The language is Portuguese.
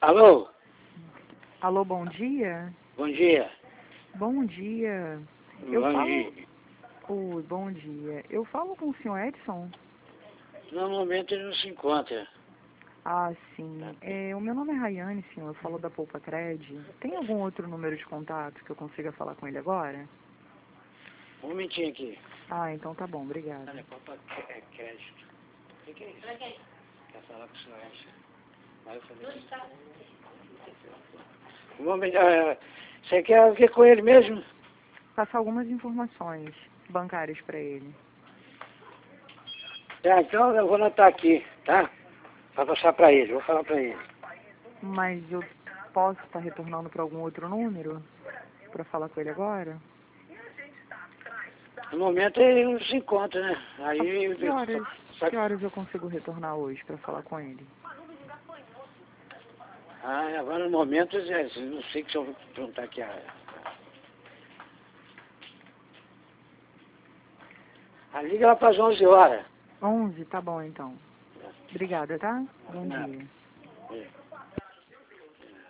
Alô? Alô, bom dia? Bom dia. Bom dia. Bom dia. Oi, bom dia. Eu falo com o senhor Edson? No momento ele não se encontra. Ah, sim. O meu nome é Rayane, senhor. Eu falo da Poupa Cred. Tem algum outro número de contato que eu consiga falar com ele agora? Um momentinho aqui. Ah, então tá bom. Obrigada. Olha, Poupa Crédito. O que é isso? Quer falar com o senhor Edson? Vai fazer um momento. Você quer o que com ele mesmo? Passar algumas informações bancárias para ele. Tá, então eu vou anotar aqui, tá? Para passar para ele, vou falar para ele. Mas eu posso estar retornando para algum outro número para falar com ele agora? No momento ele não se encontra, né? Aí Que horas eu consigo retornar hoje para falar com ele? agora no momento eu não sei que se eu vou perguntar aqui liga lá para as 11 horas. 11, tá bom então. Obrigada, tá? Bom dia.